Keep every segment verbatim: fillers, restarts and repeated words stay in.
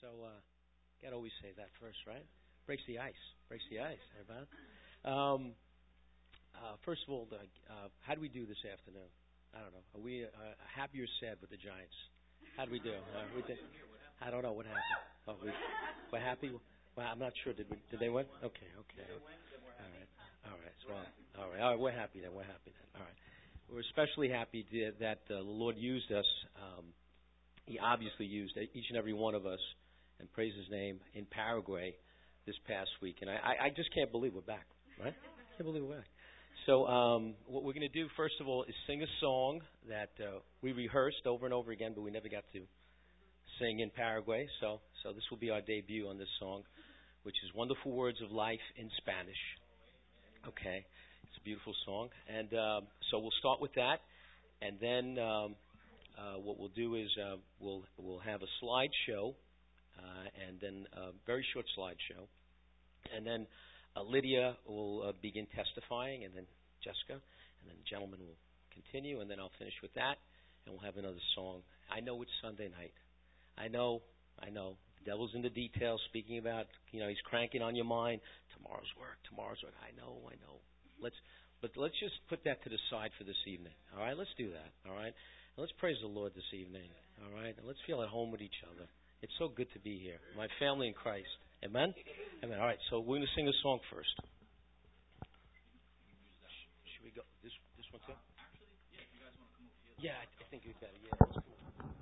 So, uh, gotta always say that first, right? Breaks the ice. Breaks the ice, everybody. Um, uh, first of all, uh, uh, how do we do this afternoon? I don't know. Are we uh, happy or sad with the Giants? How do we do? Uh, we did, I don't know what happened. Oh, we, we're happy. Well, I'm not sure. Did we? Did they win? Okay. Okay. All right. All right. So, all right. All right. We're happy then. We're happy then. All right. We're especially happy to, that uh, the Lord used us. Um, he obviously used each and every one of us, and praise His name, in Paraguay this past week. And I, I, I just can't believe we're back. Right? Can't believe we're back. So um, what we're going to do, first of all, is sing a song that uh, we rehearsed over and over again, but we never got to sing in Paraguay. So, so this will be our debut on this song, which is Wonderful Words of Life in Spanish. Okay. It's a beautiful song. And um, so we'll start with that. And then um, uh, what we'll do is uh, we'll we'll have a slideshow, uh, and then a very short slideshow. And then uh, Lydia will uh, begin testifying, and then Jessica, and then the gentleman will continue, and then I'll finish with that, and we'll have another song. I know it's Sunday night. I know, I know. The devil's in the details, speaking about, you know, he's cranking on your mind. Tomorrow's work, tomorrow's work. I know, I know. Let's, but let's just put that to the side for this evening. All right, let's do that. All right, and let's praise the Lord this evening. All right, and let's feel at home with each other. It's so good to be here, my family in Christ. Amen. Amen. All right, so we're going to sing a song first. Should we go this this one too? Yeah, I, I think we better. Yeah, that's cool.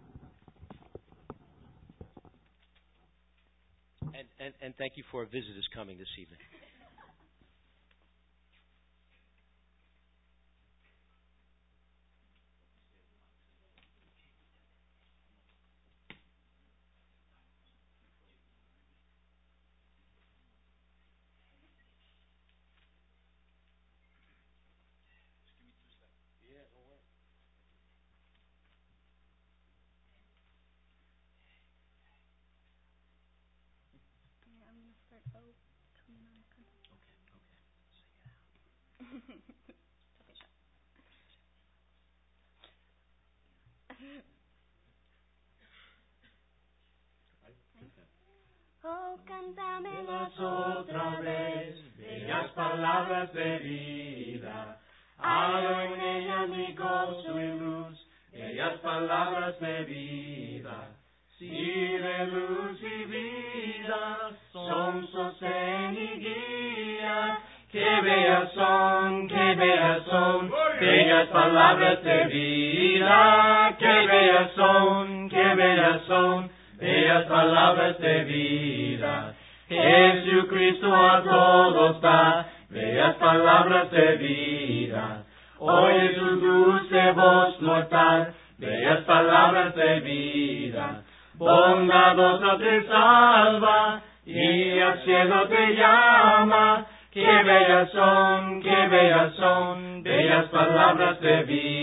And, and and thank you for our visitors coming this evening. Oh, cántamelas otra vez, bellas palabras de vida. Hago en ella mi gozo y luz, bellas palabras de vida. Si de luz y vida son sostén y guía, que bellas son, que bellas son, bellas palabras de vida. Que bellas son, que bellas son, bellas palabras de vida. Jesucristo a todos da bellas palabras de vida. Oye su dulce voz mortal, bellas palabras de vida. Bondadoso te salva y al cielo te llama. Que bellas son, que bellas son, bellas palabras de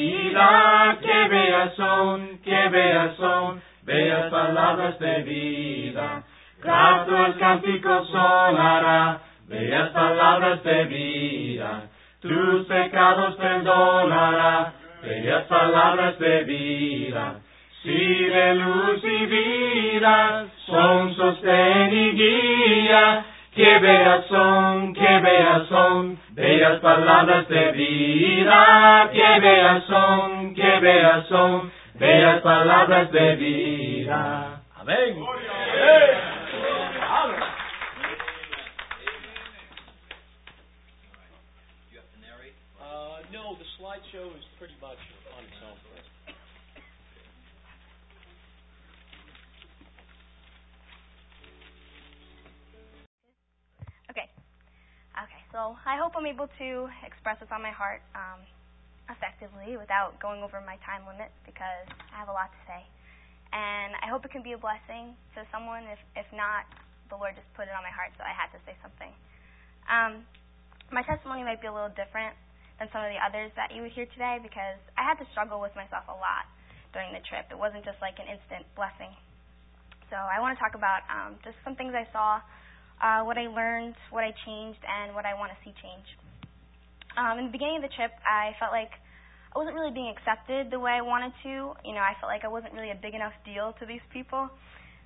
vida. Que bellas son, que bellas son, bellas palabras de vida. Grato el cántico sonará, bellas palabras de vida. Tus pecados perdonará, bellas palabras de vida. Si de luz y vida son sostén y guía, que bellas son, que bellas son, bellas palabras de vida. Que bellas son, que bellas son, bellas palabras de vida. Amén. Uh, no, the slideshow is pretty much on its own. Okay. Okay, so I hope I'm able to express what's on my heart um, effectively without going over my time limit, because I have a lot to say. And I hope it can be a blessing to someone. If if not, the Lord just put it on my heart, so I had to say something. Um, my testimony might be a little different than some of the others that you would hear today, because I had to struggle with myself a lot during the trip. It wasn't just like an instant blessing. So I want to talk about um, just some things I saw, uh, what I learned, what I changed, and what I want to see change. Um, in the beginning of the trip, I felt like I wasn't really being accepted the way I wanted to. You know, I felt like I wasn't really a big enough deal to these people.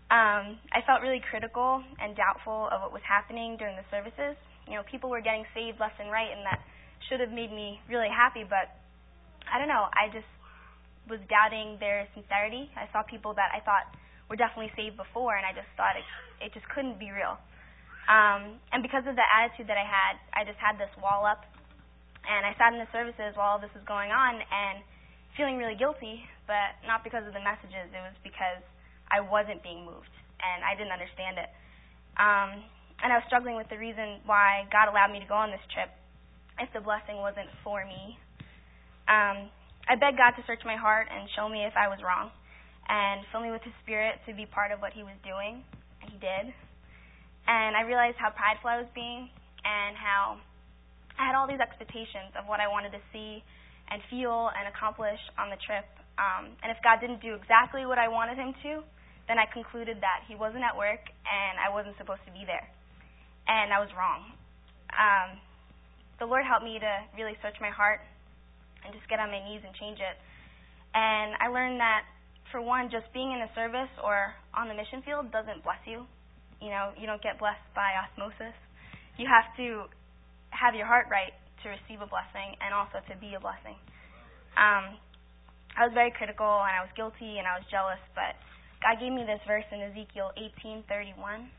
Um, I felt really critical and doubtful of what was happening during the services. You know, people were getting saved left and right, and that should have made me really happy, but I don't know, I just was doubting their sincerity. I saw people that I thought were definitely saved before, and I just thought it, it just couldn't be real. Um, and because of the attitude that I had, I just had this wall up, and I sat in the services while all this was going on and feeling really guilty, but not because of the messages. It was because I wasn't being moved, and I didn't understand it. Um, and I was struggling with the reason why God allowed me to go on this trip if the blessing wasn't for me. Um, I begged God to search my heart and show me if I was wrong, and fill me with His Spirit to be part of what He was doing, and He did. And I realized how prideful I was being, and how I had all these expectations of what I wanted to see and feel and accomplish on the trip. Um, and if God didn't do exactly what I wanted Him to, then I concluded that He wasn't at work and I wasn't supposed to be there. And I was wrong. Um, the Lord helped me to really search my heart and just get on my knees and change it. And I learned that, for one, just being in a service or on the mission field doesn't bless you. You know, you don't get blessed by osmosis. You have to have your heart right to receive a blessing and also to be a blessing. Um, I was very critical and I was guilty and I was jealous, but God gave me this verse in Ezekiel eighteen thirty-one.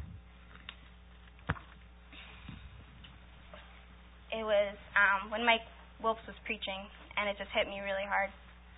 It was um, when Mike Wilps was preaching, and it just hit me really hard.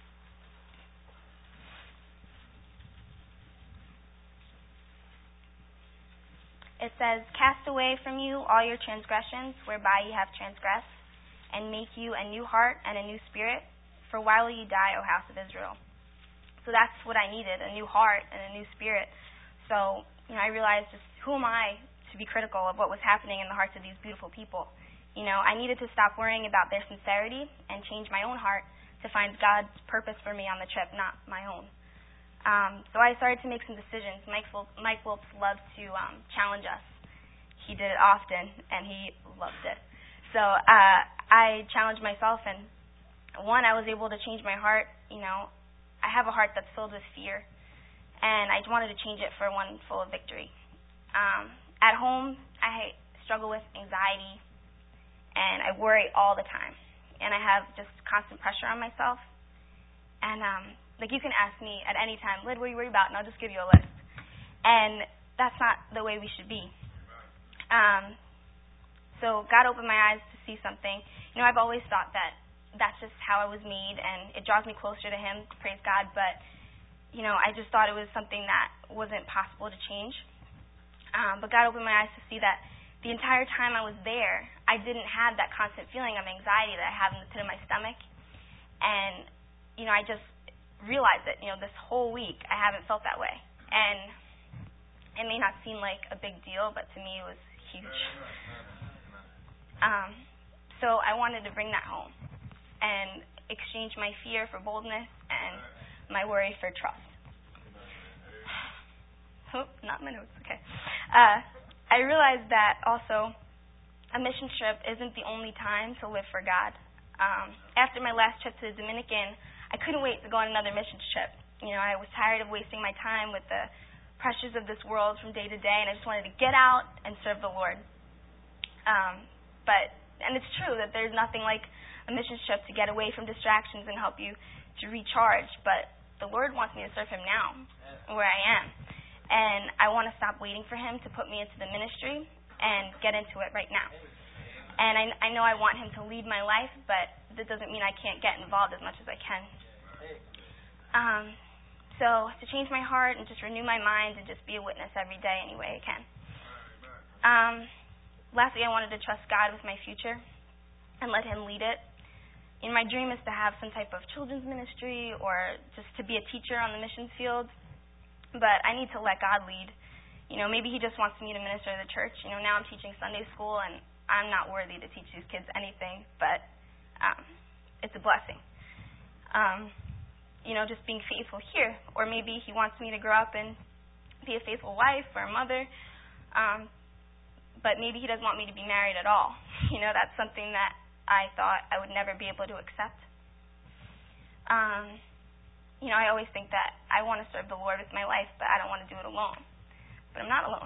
It says, "Cast away from you all your transgressions, whereby ye have transgressed, and make you a new heart and a new spirit. For why will ye die, O house of Israel?" So that's what I needed, a new heart and a new spirit. So, you know, I realized just who am I to be critical of what was happening in the hearts of these beautiful people. You know, I needed to stop worrying about their sincerity and change my own heart to find God's purpose for me on the trip, not my own. Um, so I started to make some decisions. Mike, Mike Wilps loved to um, challenge us. He did it often, and he loved it. So uh, I challenged myself, and one, I was able to change my heart. You know, I have a heart that's filled with fear, and I wanted to change it for one full of victory. Um, at home, I struggle with anxiety, and I worry all the time, and I have just constant pressure on myself. And um, like you can ask me at any time, "Lyd, what are you worried about?" and I'll just give you a list. And that's not the way we should be. Um, so God opened my eyes to see something. You know, I've always thought that that's just how I was made, and it draws me closer to Him, praise God, but, you know, I just thought it was something that wasn't possible to change. Um, but God opened my eyes to see that the entire time I was there, I didn't have that constant feeling of anxiety that I have in the pit of my stomach. And, you know, I just realized that, you know, this whole week I haven't felt that way. And it may not seem like a big deal, but to me it was huge. Um, so I wanted to bring that home and exchange my fear for boldness and my worry for trust. Oh, not my notes, okay. Uh, I realized that also a mission trip isn't the only time to live for God. Um, after my last trip to the Dominican, I couldn't wait to go on another mission trip. You know, I was tired of wasting my time with the pressures of this world from day to day, and I just wanted to get out and serve the Lord. Um, but, and it's true that there's nothing like a mission trip to get away from distractions and help you to recharge, but the Lord wants me to serve Him now, where I am. And I want to stop waiting for Him to put me into the ministry and get into it right now. And I, I know I want Him to lead my life, but that doesn't mean I can't get involved as much as I can. Um, so to change my heart and just renew my mind and just be a witness every day any way I can. Um, lastly, I wanted to trust God with my future and let Him lead it. And my dream is to have some type of children's ministry or just to be a teacher on the missions field. But I need to let God lead. You know, maybe He just wants me to minister to the church. You know, now I'm teaching Sunday school, and I'm not worthy to teach these kids anything, but um, it's a blessing. Um, you know, just being faithful here. Or maybe He wants me to grow up and be a faithful wife or a mother. Um, but maybe He doesn't want me to be married at all. You know, that's something that I thought I would never be able to accept. Um, you know, I always think that I want to serve the Lord with my life, but I don't want to do it alone. But I'm not alone.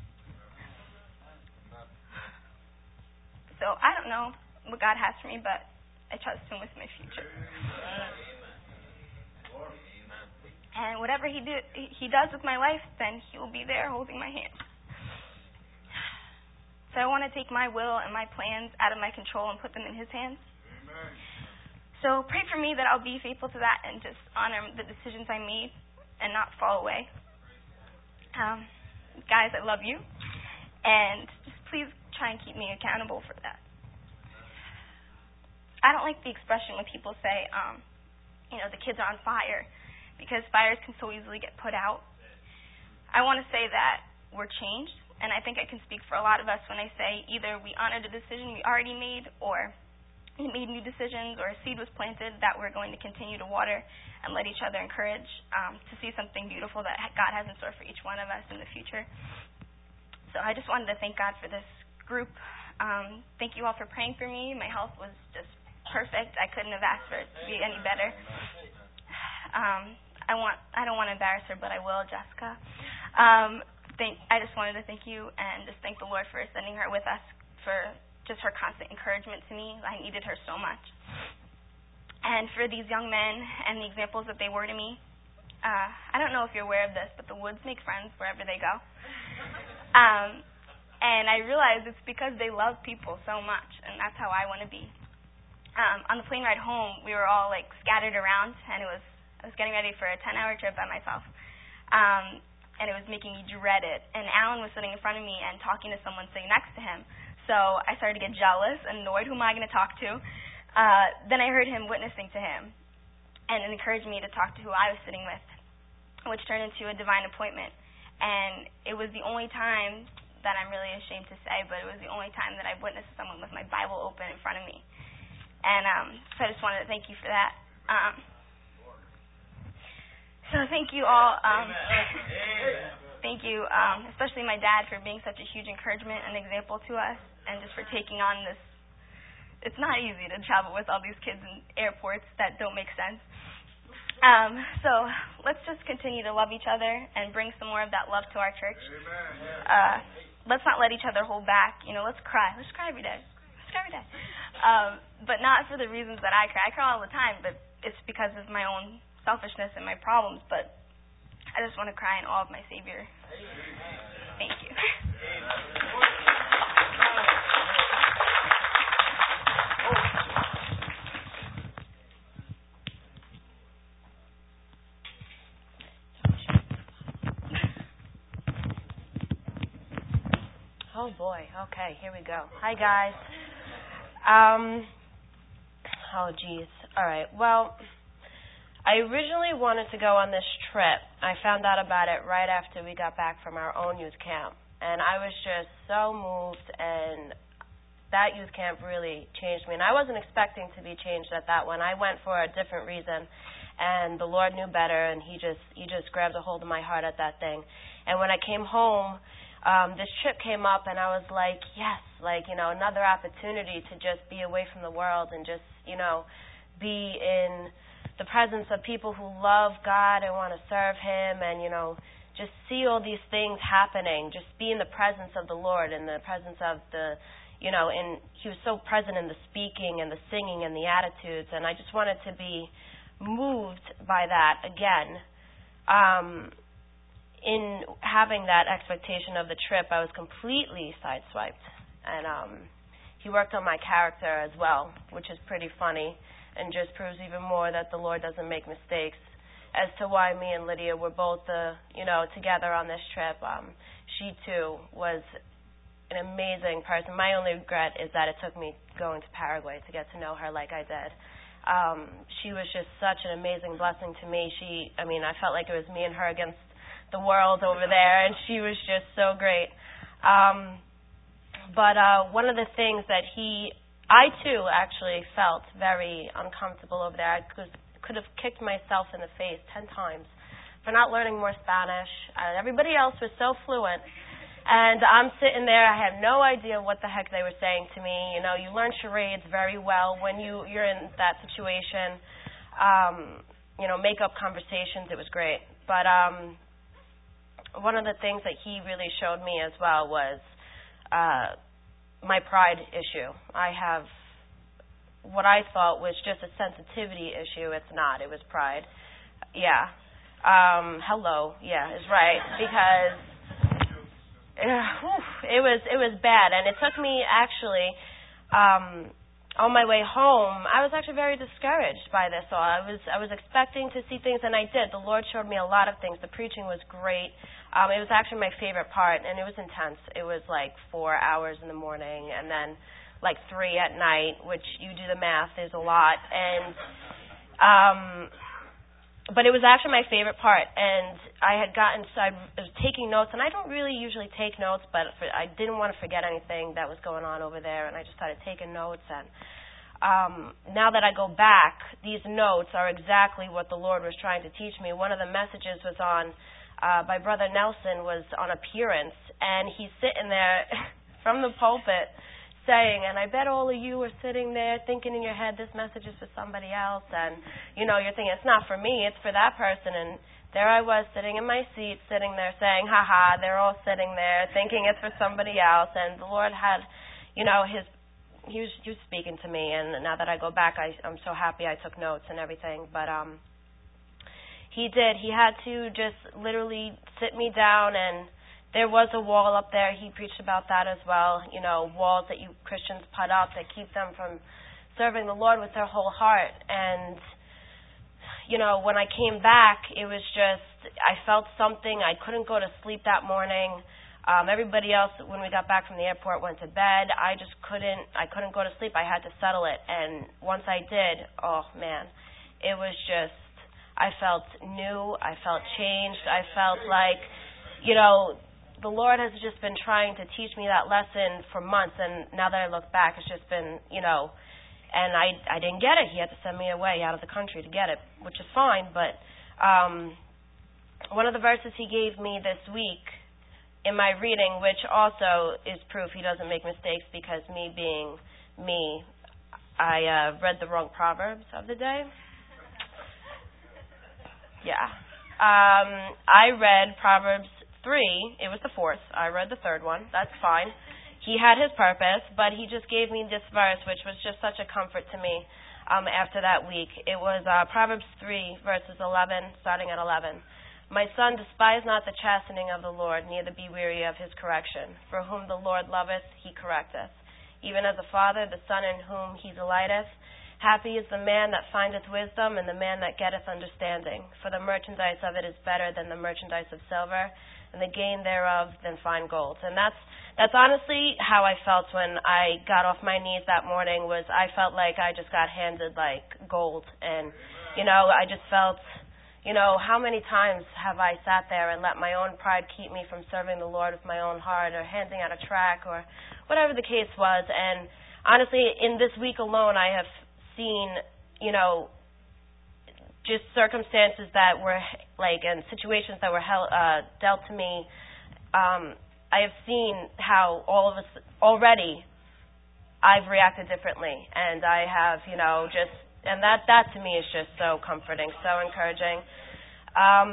So I don't know what God has for me, but I trust Him with my future. And whatever He do, He does with my life, then He will be there holding my hand. So I want to take my will and my plans out of my control and put them in His hands. So pray for me that I'll be faithful to that and just honor the decisions I made and not fall away. Um, guys, I love you. And just please try and keep me accountable for that. I don't like the expression when people say, um, you know, the kids are on fire, because fires can so easily get put out. I want to say that we're changed, and I think I can speak for a lot of us when I say either we honor the decision we already made, or we made new decisions, or a seed was planted that we're going to continue to water and let each other encourage um, to see something beautiful that God has in store for each one of us in the future. So I just wanted to thank God for this group. Um, thank you all for praying for me. My health was just perfect. I couldn't have asked for it to be any better. Um, I want I don't want to embarrass her, but I will, Jessica. Um, thank I just wanted to thank you and just thank the Lord for sending her with us, for just her constant encouragement to me. I needed her so much. And for these young men and the examples that they were to me, uh, I don't know if you're aware of this, but the woods make friends wherever they go. Um, and I realize it's because they love people so much, and that's how I want to be. Um, on the plane ride home, we were all like scattered around, and it was I was getting ready for a ten-hour trip by myself, um, and it was making me dread it. And Alan was sitting in front of me and talking to someone sitting next to him. So I started to get jealous and annoyed. Who am I going to talk to? Uh, then I heard him witnessing to him, and it encouraged me to talk to who I was sitting with, which turned into a divine appointment. And it was the only time that I'm really ashamed to say, but it was the only time that I witnessed someone with my Bible open in front of me. And um, so I just wanted to thank you for that. Um, so thank you all. Um, thank you, um, especially my dad, for being such a huge encouragement and example to us, and just for taking on this. It's not easy to travel with all these kids in airports that don't make sense. Um, so let's just continue to love each other and bring some more of that love to our church. Uh, let's not let each other hold back. You know, let's cry. Let's cry every day. Let's cry every day. Um, but not for the reasons that I cry. I cry all the time, but it's because of my own selfishness and my problems. But I just want to cry in awe of my Savior. Thank you. Oh boy. Okay, here we go. Hi guys. Um. Oh geez. All right. Well, I originally wanted to go on this trip. I found out about it right after we got back from our own youth camp, and I was just so moved. And that youth camp really changed me. And I wasn't expecting to be changed at that one. I went for a different reason, and the Lord knew better. And He just He just grabbed a hold of my heart at that thing. And when I came home, Um, this trip came up, and I was like, yes, like, you know, another opportunity to just be away from the world and just, you know, be in the presence of people who love God and want to serve Him, and, you know, just see all these things happening, just be in the presence of the Lord, in the presence of the, you know, and He was so present in the speaking and the singing and the attitudes, and I just wanted to be moved by that again. Um In having that expectation of the trip, I was completely sideswiped. And um, He worked on my character as well, which is pretty funny and just proves even more that the Lord doesn't make mistakes as to why me and Lydia were both, uh, you know, together on this trip. Um, she, too, was an amazing person. My only regret is that it took me going to Paraguay to get to know her like I did. Um, she was just such an amazing blessing to me. She, I mean, I felt like it was me and her against the world over there, and she was just so great. Um, but uh, one of the things that he, I too actually felt very uncomfortable over there. I could, could have kicked myself in the face ten times for not learning more Spanish. Uh, everybody else was so fluent, and I'm sitting there. I had no idea what the heck they were saying to me. You know, you learn charades very well when you, you're in that situation. Um, you know, make up conversations. It was great. But um, one of the things that he really showed me as well was uh, my pride issue. I have what I thought was just a sensitivity issue. It's not. It was pride. Yeah. Um, hello. Yeah, is right. Because uh, whew, it was it was bad, and it took me actually. Um, On my way home, I was actually very discouraged by this all. I was I was expecting to see things, and I did. The Lord showed me a lot of things. The preaching was great. Um, it was actually my favorite part, and it was intense. It was like four hours in the morning, and then like three at night, which you do the math is a lot. And um, but it was actually my favorite part, and I had gotten so I was taking notes, and I don't really usually take notes, but for, I didn't want to forget anything that was going on over there, and I just started taking notes. And um, now that I go back, these notes are exactly what the Lord was trying to teach me. One of the messages was on uh, by Brother Nelson was on appearance, and he's sitting there from the pulpit saying, and I bet all of you are sitting there thinking in your head, this message is for somebody else, and, you know, you're thinking, it's not for me, it's for that person, and there I was sitting in my seat, sitting there saying, ha-ha, they're all sitting there thinking it's for somebody else, and the Lord had, you know, his, he was, he was speaking to me, and now that I go back, I, I'm so happy I took notes and everything, but um, he did, he had to just literally sit me down, and there was a wall up there. He preached about that as well. You know, walls that you Christians put up that keep them from serving the Lord with their whole heart. And, you know, when I came back, it was just, I felt something. I couldn't go to sleep that morning. Um, everybody else, when we got back from the airport, went to bed. I just couldn't, I couldn't go to sleep. I had to settle it. And once I did, oh, man, it was just, I felt new. I felt changed. I felt like, you know, the Lord has just been trying to teach me that lesson for months, and now that I look back, it's just been, you know, and I I didn't get it. He had to send me away out of the country to get it, which is fine, but um, one of the verses he gave me this week in my reading, which also is proof he doesn't make mistakes, because me being me, I uh, read the wrong Proverbs of the day. Yeah. Um, I read Proverbs three, it was the fourth. I read the third one. That's fine. He had his purpose, but he just gave me this verse, which was just such a comfort to me um, after that week. It was uh, Proverbs three, verses eleven, starting at eleven. My son, despise not the chastening of the Lord, neither be weary of his correction. For whom the Lord loveth, he correcteth. Even as a father, the son in whom he delighteth. Happy is the man that findeth wisdom, and the man that getteth understanding. For the merchandise of it is better than the merchandise of silver, and the gain thereof than fine gold. And that's that's honestly how I felt when I got off my knees that morning. Was I felt like I just got handed like gold, and you know I just felt, you know, how many times have I sat there and let my own pride keep me from serving the Lord with my own heart, or handing out a tract, or whatever the case was. And honestly, in this week alone, I have seen, you know, just circumstances that were, like, and situations that were held, uh, dealt to me. Um, I have seen how all of us, already, I've reacted differently. And I have, you know, just, and that, that to me is just so comforting, so encouraging. Um,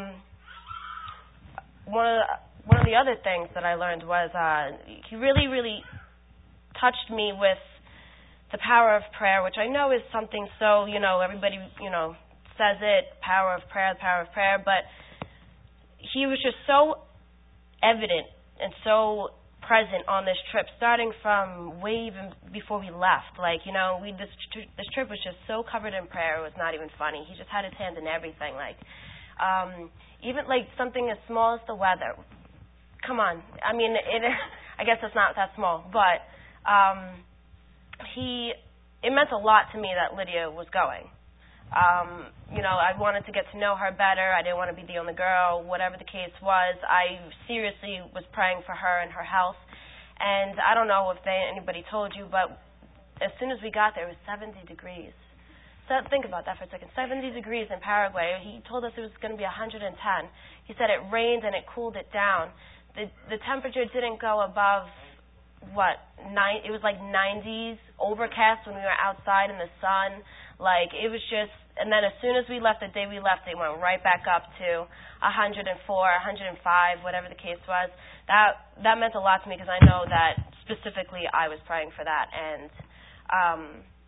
one of the, one of the other things that I learned was uh, he really, really touched me with the power of prayer, which I know is something so, you know, everybody, you know, says it, power of prayer, the power of prayer, but he was just so evident and so present on this trip, starting from way even before we left. Like, you know, we this, this trip was just so covered in prayer, it was not even funny. He just had his hands in everything, like, um, even like something as small as the weather. Come on. I mean, it, I guess it's not that small, but um, he, it meant a lot to me that Lydia was going. Um, you know, I wanted to get to know her better. I didn't want to be the only girl. Whatever the case was, I seriously was praying for her and her health. And I don't know if they, anybody told you, but as soon as we got there, it was seventy degrees. So think about that for a second. seventy degrees in Paraguay. He told us it was going to be one hundred ten. He said it rained and it cooled it down. The the temperature didn't go above, what, nine? It was like nineties, overcast when we were outside in the sun. Like, it was just, and then as soon as we left, the day we left, it went right back up to one hundred four, one hundred five, whatever the case was. That that meant a lot to me because I know that specifically I was praying for that, and um,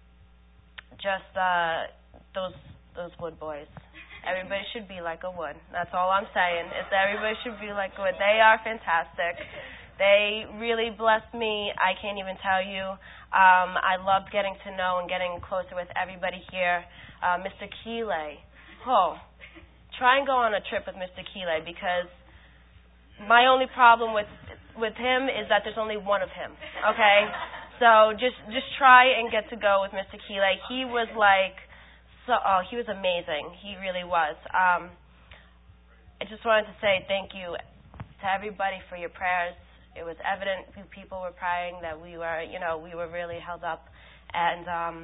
just uh, those those wood boys. Everybody should be like a wood. That's all I'm saying. Is that everybody should be like a wood. They are fantastic. They really blessed me. I can't even tell you. Um, I loved getting to know and getting closer with everybody here. Uh, Mister Keeley. Oh, try and go on a trip with Mister Keeley because my only problem with with him is that there's only one of him. Okay, so just just try and get to go with Mister Keeley. He was like. So, oh, he was amazing. He really was. Um, I just wanted to say thank you to everybody for your prayers. It was evident people were praying that we were, you know, we were really held up. And um,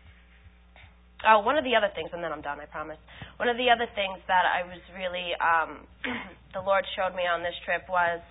oh, one of the other things, and then I'm done, I promise. One of the other things that I was really, um, the Lord showed me on this trip was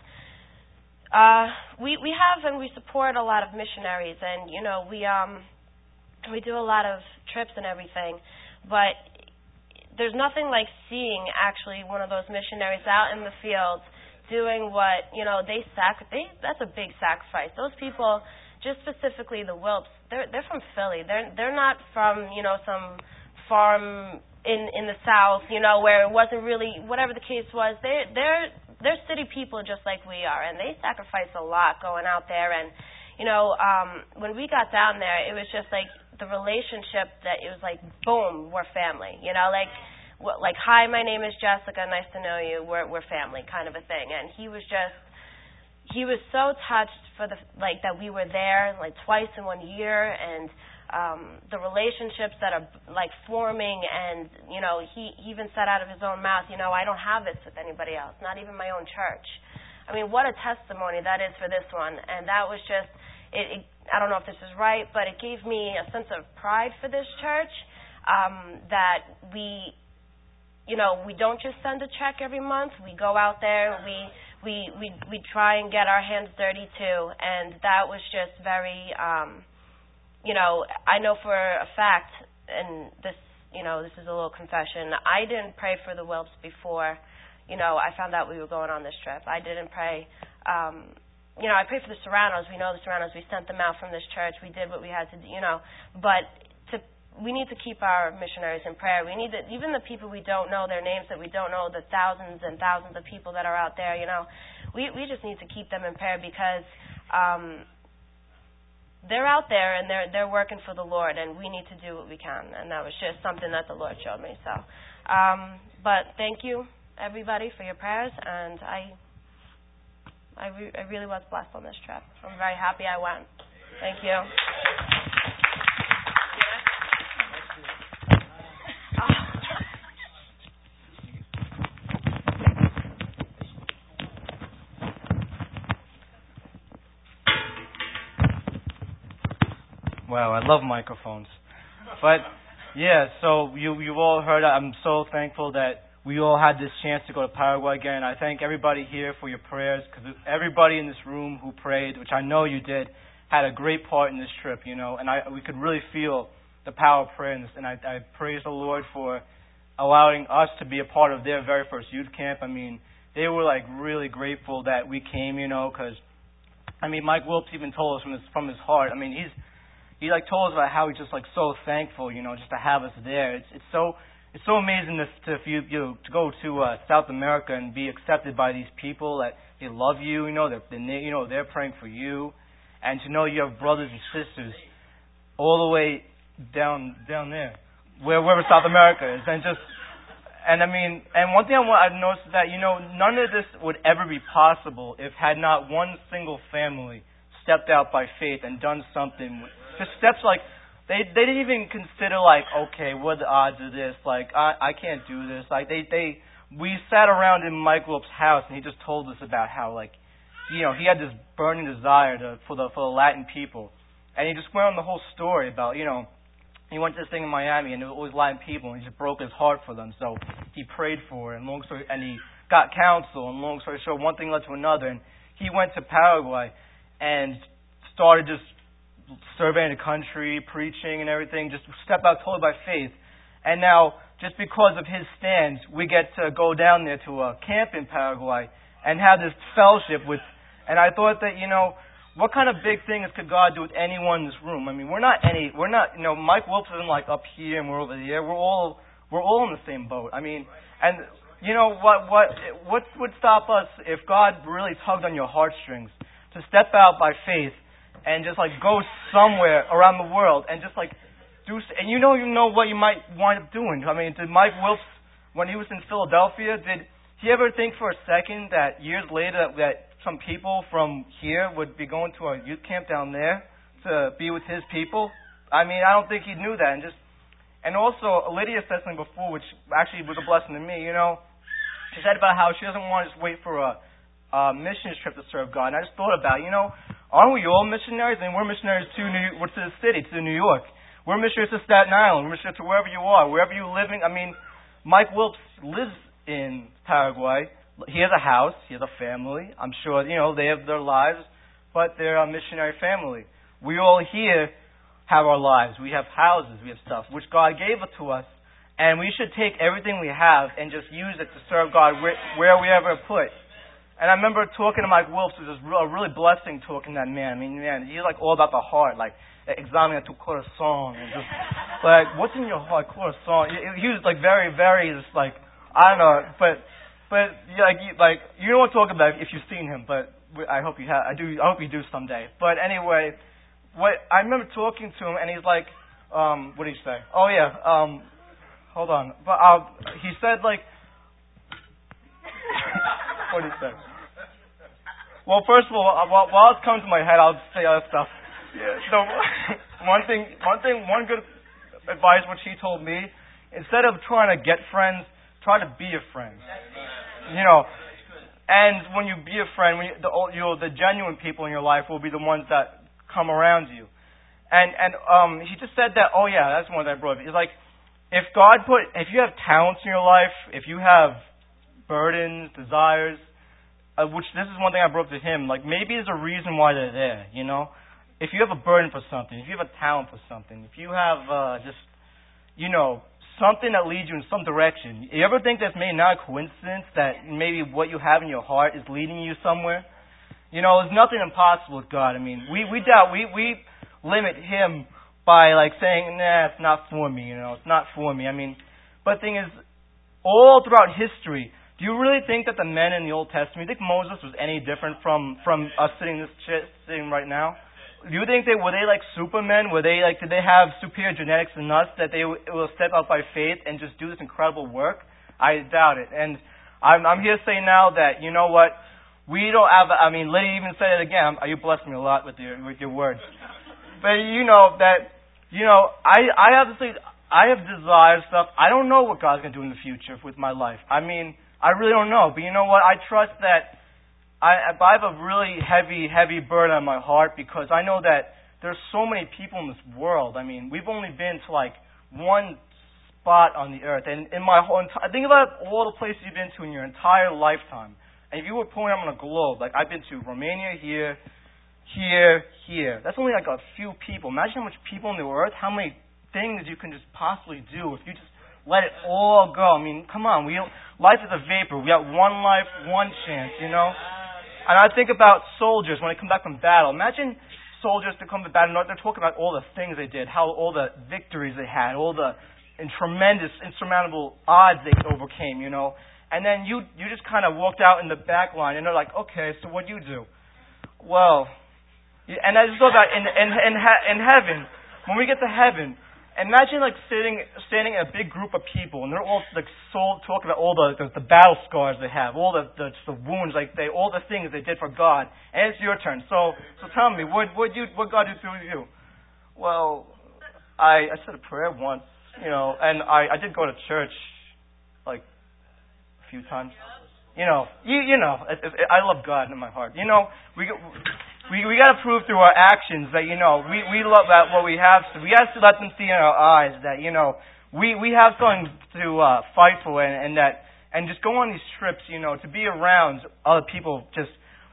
uh, we we have and we support a lot of missionaries, and you know we um. We do a lot of trips and everything, but there's nothing like seeing actually one of those missionaries out in the field doing what, you know, they sac. They, that's a big sacrifice. Those people, just specifically the Wilps, they're they're from Philly. They're they're not from, you know, some farm in in the South, you know, where it wasn't really, whatever the case was. They they're they're city people just like we are, and they sacrifice a lot going out there. And you know, um, when we got down there, it was just like the relationship that it was like, boom, we're family. You know, like, what, like, hi, my name is Jessica, nice to know you. We're we're family, kind of a thing. And he was just, he was so touched for the like that we were there like twice in one year, and um, the relationships that are like forming. And you know, he, he even said out of his own mouth, you know, I don't have this with anybody else, not even my own church. I mean, what a testimony that is for this one. And that was just. It, it, I don't know if this is right, but it gave me a sense of pride for this church, um, that we, you know, we don't just send a check every month. We go out there, we, we, we, we try and get our hands dirty too, and that was just very, um, you know, I know for a fact, and this, you know, this is a little confession, I didn't pray for the Wilps before, you know, I found out we were going on this trip. I didn't pray, um, You know, I pray for the Serranos. We know the Serranos. We sent them out from this church. We did what we had to do, you know. But to, we need to keep our missionaries in prayer. We need to, even the people we don't know, their names that we don't know, the thousands and thousands of people that are out there, you know. We we just need to keep them in prayer because um, they're out there and they're they're working for the Lord, and we need to do what we can. And that was just something that the Lord showed me. So, um, but thank you, everybody, for your prayers, and I. I, re- I really was blessed on this trip. I'm very happy I went. Thank you. Wow, I love microphones. But, yeah, so you, you've all heard, I'm so thankful that we all had this chance to go to Paraguay again. I thank everybody here for your prayers, because everybody in this room who prayed, which I know you did, had a great part in this trip, you know, and I we could really feel the power of prayer in this, and I, I praise the Lord for allowing us to be a part of their very first youth camp. I mean, they were, like, really grateful that we came, you know, because, I mean, Mike Wilps even told us from his, from his heart. I mean, he's, he, like, told us about how he's just, like, so thankful, you know, just to have us there. It's, it's so... It's so amazing to, to, you, you know, to go to uh, South America and be accepted by these people that they love you, you know, they're, they, you know, they're praying for you, and to know you have brothers and sisters all the way down down there, where wherever South America is, and just, and I mean, and one thing I want I've noticed is that, you know, none of this would ever be possible if had not one single family stepped out by faith and done something, just steps like. They they didn't even consider, like, okay, what are the odds of this? Like, I I can't do this. Like, they, they we sat around in Mike Wilps' house, and he just told us about how, like, you know, he had this burning desire to, for the for the Latin people. And he just went on the whole story about, you know, he went to this thing in Miami, and it was Latin people, and he just broke his heart for them. So he prayed for it, and long story, and he got counsel, and long story short, one thing led to another. And he went to Paraguay and started just surveying the country, preaching and everything, just step out totally by faith. And now, just because of his stands, we get to go down there to a camp in Paraguay and have this fellowship with, and I thought that, you know, what kind of big things could God do with anyone in this room? I mean, we're not any, we're not, you know, Mike Wilkes isn't like up here and we're over there. We're all, we're all in the same boat. I mean, and, you know, what, what, what would stop us if God really tugged on your heartstrings to step out by faith and just like go somewhere around the world and just like do, and you know, you know what you might wind up doing. I mean, did Mike Wilkes, when he was in Philadelphia, did he ever think for a second that years later that, that some people from here would be going to a youth camp down there to be with his people? I mean, I don't think he knew that. And just, and also, Lydia said something before, which actually was a blessing to me. You know, she said about how she doesn't want to just wait for a, a missions trip to serve God. And I just thought about, you know, aren't we all missionaries? And we're missionaries to New, we're to the city, to New York. We're missionaries to Staten Island. We're missionaries to wherever you are, wherever you're living. I mean, Mike Wilkes lives in Paraguay. He has a house. He has a family. I'm sure, you know, they have their lives, but they're a missionary family. We all here have our lives. We have houses. We have stuff, which God gave it to us. And we should take everything we have and just use it to serve God where, where we ever put. And I remember talking to Mike Wilkes. It was a really blessing talking to that man. I mean, man, he's like all about the heart, like examining to corazón. And just like, what's in your heart, corazón? He was like very, very just like, I don't know, but... But yeah, like you, like you don't want to talk about it if you've seen him, but I hope you have. I do. I hope you do someday. But anyway, what I remember talking to him, and he's like, um, "What did he say? Oh yeah, um, hold on." But uh, he said like, what did he say? Well, first of all, while, while it's coming to my head, I'll say other stuff. Yeah. So one thing, one thing, one good advice which he told me: instead of trying to get friends, try to be a friend. You know, and when you be a friend, when you, the you know, the genuine people in your life will be the ones that come around you. And and um, he just said that. Oh yeah, that's one that I brought up. It's like if God put, if you have talents in your life, if you have burdens, desires, uh, which this is one thing I brought up to him. Like maybe there's a reason why they're there. You know, if you have a burden for something, if you have a talent for something, if you have uh, just, you know, something that leads you in some direction. You ever think that's maybe not a coincidence that maybe what you have in your heart is leading you somewhere? You know, there's nothing impossible with God. I mean, we, we doubt, we, we limit Him by like saying, nah, it's not for me, you know, it's not for me. I mean, but the thing is, all throughout history, do you really think that the men in the Old Testament, do you think Moses was any different from, from us sitting this ch- sitting right now? Do you think they were they like supermen? Were they like did they have superior genetics than us that they w- will step out by faith and just do this incredible work? I doubt it. And I'm, I'm here to say now that you know what we don't have. I mean, Lydia even said it again. You blessed me a lot with your with your words. But you know that you know I I obviously I have desires stuff. I don't know what God's gonna do in the future with my life. I mean, I really don't know. But you know what? I trust that. I, I have a really heavy, heavy burden on my heart because I know that there's so many people in this world. I mean, we've only been to like one spot on the earth. And in my whole entire, think about all the places you've been to in your entire lifetime. And if you were pulling them on a globe, like I've been to Romania here, here, here. That's only like a few people. Imagine how much people on the earth, how many things you can just possibly do if you just let it all go. I mean, come on. We don't, life is a vapor. We got one life, one chance, you know? And I think about soldiers when they come back from battle. Imagine soldiers to come to battle. They're talking about all the things they did, how all the victories they had, all the tremendous, insurmountable odds they overcame, you know. And then you you just kind of walked out in the back line, and they're like, okay, so what do you do? Well, and I just thought about in in in, in heaven, when we get to heaven, imagine like sitting, standing in a big group of people, and they're all like so talking about all the, the the battle scars they have, all the the, the wounds, like they all the things they did for God. And it's your turn. So so tell me, what what you what God do through you? Well, I I said a prayer once, you know, and I I did go to church like a few times. You know, you you know, it, it, I love God in my heart. You know, we. We we got to prove through our actions that, you know, we, we love that what we have. So we have to let them see in our eyes that, you know, we, we have something to uh, fight for and, and that and just go on these trips, you know, to be around other people just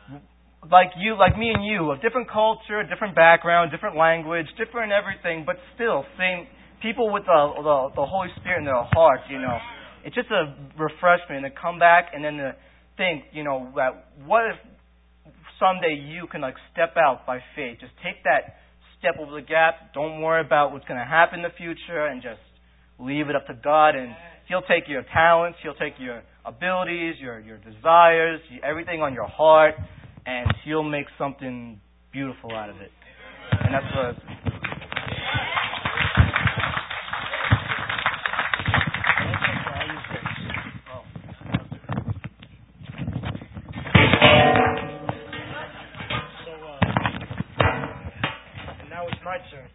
like you, like me and you, of different culture, different background, different language, different everything, but still same people with the, the the Holy Spirit in their hearts, you know, it's just a refreshment to come back and then to think, you know, that what if someday you can like step out by faith, just take that step over the gap. Don't worry about what's going to happen in the future, and just leave it up to God, and He'll take your talents, He'll take your abilities, your your desires, everything on your heart, and He'll make something beautiful out of it. And that's what. So, uh, and now it's my turn.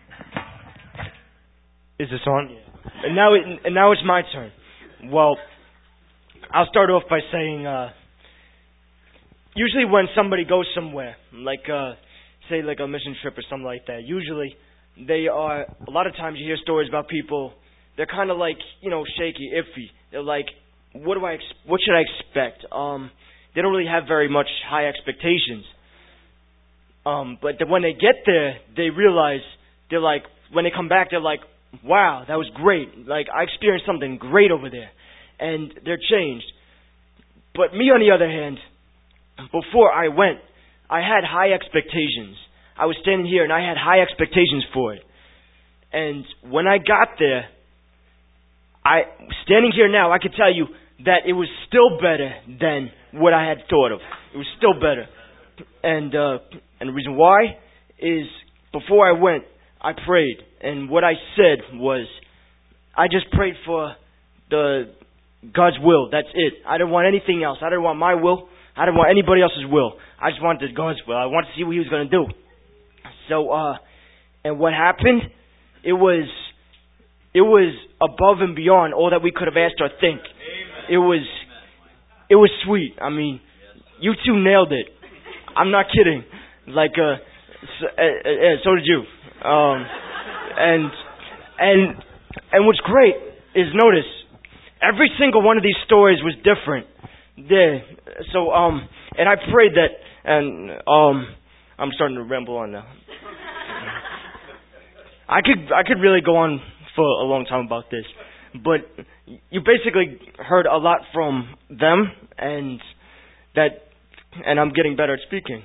Is this on? Yeah. And now, it, and now it's my turn. Well, I'll start off by saying, uh, usually when somebody goes somewhere, like, uh, say, like a mission trip or something like that, usually they are, a lot of times you hear stories about people, they're kind of like, you know, shaky, iffy. They're like, what do I, ex- what should I expect? Um, they don't really have very much high expectations. Um, but then when they get there, they realize, they're like, when they come back, they're like, wow, that was great. Like, I experienced something great over there. And they're changed. But me, on the other hand, before I went, I had high expectations. I was standing here and I had high expectations for it. And when I got there, I standing here now, I can tell you that it was still better than what I had thought of. It was still better. And, uh, and the reason why is before I went, I prayed, and what I said was, I just prayed for the God's will. That's it. I didn't want anything else. I didn't want my will. I didn't want anybody else's will. I just wanted God's will. I wanted to see what He was going to do. So, uh, and what happened? It was, it was above and beyond all that we could have asked or think. Amen. It was, it was sweet. I mean, you two nailed it. I'm not kidding. Like, uh, so, uh, uh, so did you. Um, and, and, and what's great is notice, every single one of these stories was different. Yeah. So, um, and I prayed that, and, um, I'm starting to ramble on now. I could, I could really go on for a long time about this, but you basically heard a lot from them, and that, and I'm getting better at speaking.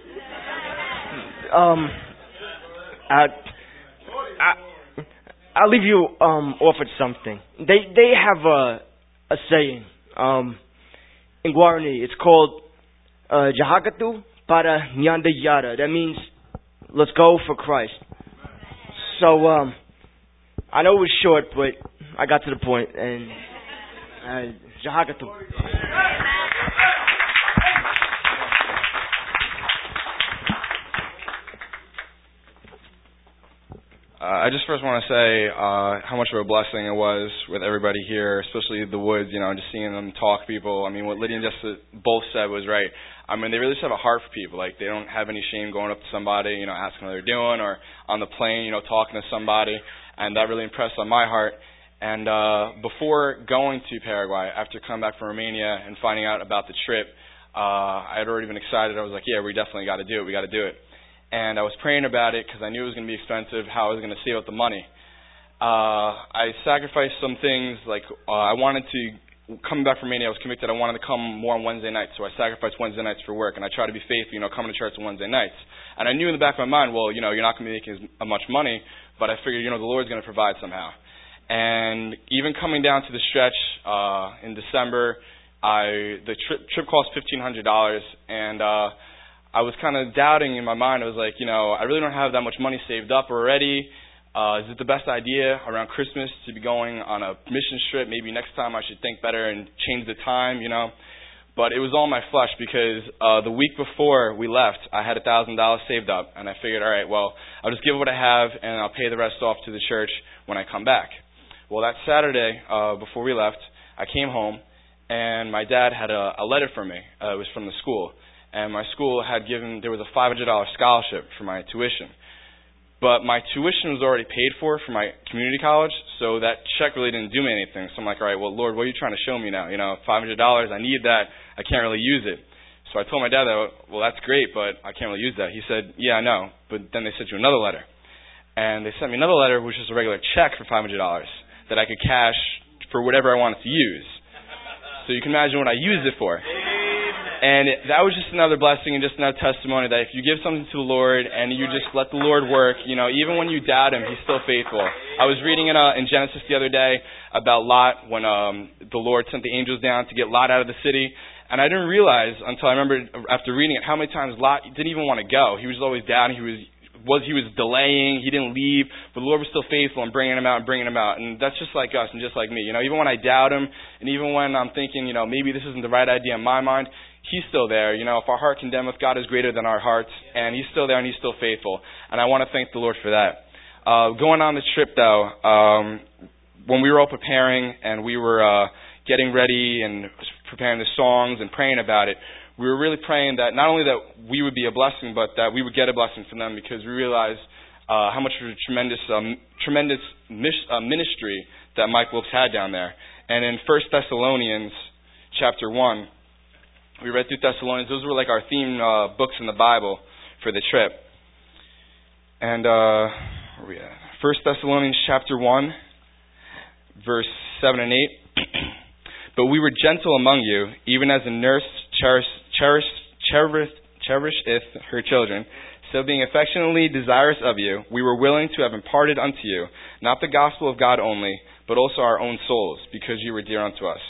Um, I, I, I'll leave you um, off with something. They they have a a saying um, in Guarani. It's called uh, "Jahakatu para Nyanda Yara." That means "Let's go for Christ." So um, I know it was short, but I got to the point. And uh, Jahakatu. Uh, I just first want to say uh, how much of a blessing it was with everybody here, especially the Woods, you know, just seeing them talk to people. I mean, what Lydia and Jessica both said was right. I mean, they really just have a heart for people. Like, they don't have any shame going up to somebody, you know, asking how they're doing, or on the plane, you know, talking to somebody. And that really impressed on my heart. And uh, before going to Paraguay, after coming back from Romania and finding out about the trip, uh, I had already been excited. I was like, yeah, we definitely got to do it. We got to do it. And I was praying about it because I knew it was going to be expensive, how I was going to save up the money. Uh, I sacrificed some things, like uh, I wanted to, coming back from Romania, I was convicted I wanted to come more on Wednesday nights, so I sacrificed Wednesday nights for work, and I tried to be faithful, you know, coming to church on Wednesday nights. And I knew in the back of my mind, well, you know, you're not going to be making as much money, but I figured, you know, the Lord's going to provide somehow. And even coming down to the stretch uh, in December, I the trip, trip cost fifteen hundred dollars, and uh, I was kind of doubting in my mind. I was like, you know, I really don't have that much money saved up already. Uh, is it the best idea around Christmas to be going on a mission trip? Maybe next time I should think better and change the time, you know. But it was all my flesh because uh, the week before we left, I had one thousand dollars saved up. And I figured, all right, well, I'll just give what I have and I'll pay the rest off to the church when I come back. Well, that Saturday uh, before we left, I came home and my dad had a, a letter for me. Uh, it was from the school. And my school had given, there was a five hundred dollars scholarship for my tuition. But my tuition was already paid for for my community college, so that check really didn't do me anything. So I'm like, all right, well, Lord, what are you trying to show me now? You know, five hundred dollars, I need that. I can't really use it. So I told my dad that, well, that's great, but I can't really use that. He said, yeah, I know. But then they sent you another letter. And they sent me another letter, which was a regular check for five hundred dollars that I could cash for whatever I wanted to use. So you can imagine what I used it for. And it, that was just another blessing and just another testimony that if you give something to the Lord and you just let the Lord work, you know, even when you doubt Him, He's still faithful. I was reading in, uh, in Genesis the other day about Lot when um, the Lord sent the angels down to get Lot out of the city. And I didn't realize until I remembered after reading it how many times Lot didn't even want to go. He was always down. He was was he was delaying. He didn't leave. But the Lord was still faithful and bringing him out and bringing him out. And that's just like us and just like me. You know, even when I doubt Him and even when I'm thinking, you know, maybe this isn't the right idea in my mind, He's still there. You know, if our heart condemneth, God is greater than our hearts. And He's still there and He's still faithful. And I want to thank the Lord for that. Uh, going on this trip, though, um, when we were all preparing and we were uh, getting ready and preparing the songs and praying about it, we were really praying that not only that we would be a blessing, but that we would get a blessing from them, because we realized uh, how much of a tremendous um, tremendous mis- uh, ministry that Mike Wilkes had down there. And in First Thessalonians chapter one, we read through Thessalonians. Those were like our theme uh, books in the Bible for the trip. And uh, where are we at? First Thessalonians chapter one, verse seven and eight. But we were gentle among you, even as a nurse cherish, cherish, cherish, cherisheth her children. So being affectionately desirous of you, we were willing to have imparted unto you, not the gospel of God only, but also our own souls, because you were dear unto us.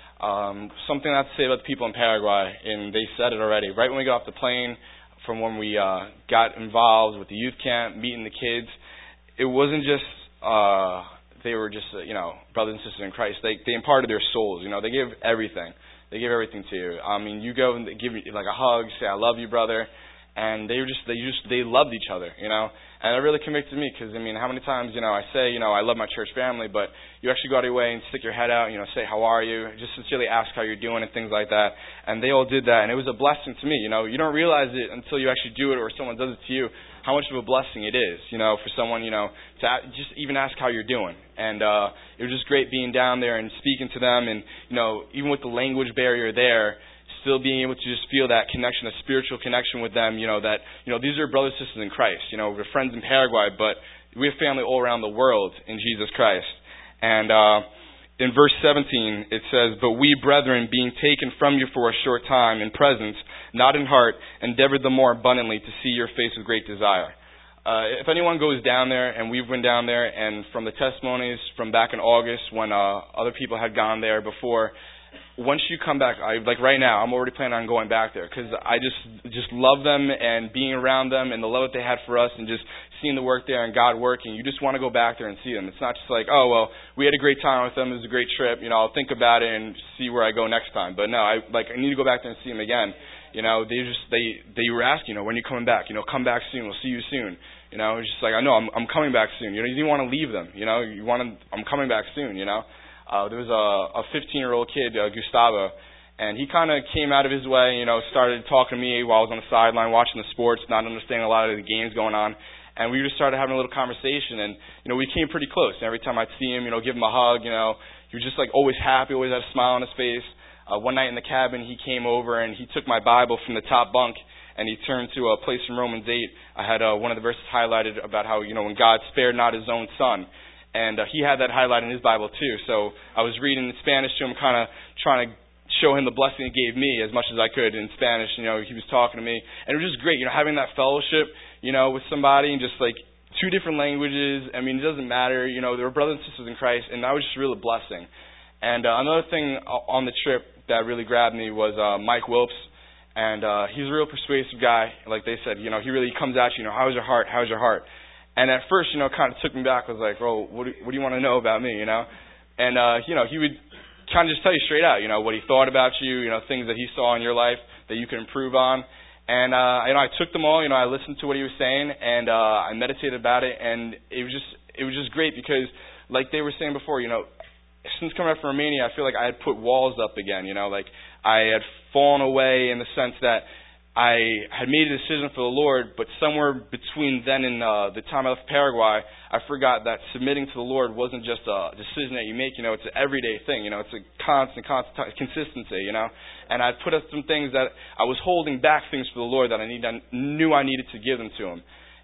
Um, something I have to say about the people in Paraguay, and they said it already. Right when we got off the plane, from when we uh, got involved with the youth camp, meeting the kids, it wasn't just... Uh, They were just, uh, you know, brothers and sisters in Christ. They they imparted their souls. You know, they gave everything. They gave everything to you. I mean, you go and they give you like a hug, say I love you, brother, and they were just they just they loved each other. You know, and it really convicted me, because I mean, how many times you know I say you know I love my church family, but you actually go out of your way and stick your head out, you know, say how are you, just sincerely ask how you're doing and things like that. And they all did that, and it was a blessing to me. You know, you don't realize it until you actually do it or someone does it to you, how much of a blessing it is, you know, for someone, you know, to just even ask how you're doing. And uh, it was just great being down there and speaking to them, and, you know, even with the language barrier there, still being able to just feel that connection, a spiritual connection with them, you know, that, you know, these are brothers and sisters in Christ. You know, we're friends in Paraguay, but we have family all around the world in Jesus Christ. And uh, in verse seventeen, it says, But we, brethren, being taken from you for a short time in presence, not in heart, endeavored the more abundantly to see your face with great desire. Uh, if anyone goes down there, and we've been down there, and from the testimonies from back in August when uh, other people had gone there before, once you come back, I, like right now, I'm already planning on going back there, because I just just love them and being around them and the love that they had for us and just seeing the work there and God working. You just want to go back there and see them. It's not just like, oh, well, we had a great time with them. It was a great trip. You know, I'll think about it and see where I go next time. But no, I like I need to go back there and see them again. You know, they just they they were asking, you know, when are you coming back? You know, come back soon. We'll see you soon. You know, it's just like, I know I'm I'm coming back soon. You know, you didn't want to leave them. You know, you want to, I'm coming back soon. You know. Uh, there was a, a fifteen-year-old kid, uh, Gustavo, and he kind of came out of his way, you know, started talking to me while I was on the sideline watching the sports, not understanding a lot of the games going on, and we just started having a little conversation, and, you know, we came pretty close. And every time I'd see him, you know, give him a hug, you know, he was just, like, always happy, always had a smile on his face. Uh, one night in the cabin, he came over, and he took my Bible from the top bunk, and he turned to a place from Romans eight. I had uh, one of the verses highlighted about how, you know, when God spared not His own Son. And uh, he had that highlighted in his Bible too. So I was reading in Spanish to him, kind of trying to show him the blessing He gave me as much as I could in Spanish. You know, he was talking to me. And it was just great, you know, having that fellowship, you know, with somebody and just like two different languages. I mean, it doesn't matter. You know, they were brothers and sisters in Christ. And that was just really a blessing. And uh, another thing on the trip that really grabbed me was uh, Mike Wilkes. And uh, he's a real persuasive guy. Like they said, you know, he really comes at you, you know, how's your heart? How's your heart? And at first, you know, it kind of took me back. I was like, well, what do, what do you want to know about me, you know? And, uh, you know, he would kind of just tell you straight out, you know, what he thought about you, you know, things that he saw in your life that you could improve on. And, uh, you know, I took them all, you know, I listened to what he was saying, and uh, I meditated about it, and it was just it was just great because, like they were saying before, you know, since coming up from Romania, I feel like I had put walls up again, you know, like I had fallen away in the sense that I had made a decision for the Lord, but somewhere between then and uh, the time I left Paraguay, I forgot that submitting to the Lord wasn't just a decision that you make. You know, it's an everyday thing. You know, it's a constant, constant consistency. You know, and I put up some things that I was holding back things for the Lord that I need, I knew I needed to give them to Him.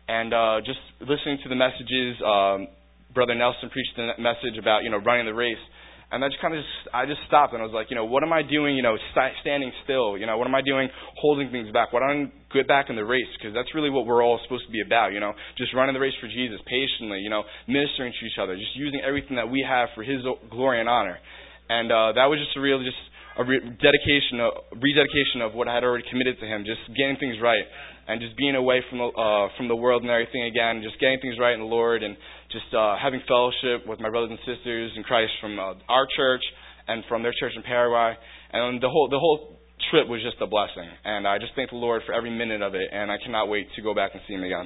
and uh, just listening to the messages. Um, Brother Nelson preached a message about, you know, running the race. And I just kind of just, I just stopped and I was like, you know, what am I doing, you know, st- standing still? You know, what am I doing holding things back? Why don't I get back in the race? Because that's really what we're all supposed to be about, you know, just running the race for Jesus patiently, you know, ministering to each other, just using everything that we have for His glory and honor. And uh, that was just a real, just a re- dedication, a rededication of what I had already committed to Him, just getting things right. And just being away from the, uh, from the world and everything again, just getting things right in the Lord, and just uh, having fellowship with my brothers and sisters in Christ from uh, our church and from their church in Paraguay. And the whole the whole trip was just a blessing. And I just thank the Lord for every minute of it, and I cannot wait to go back and see Him again.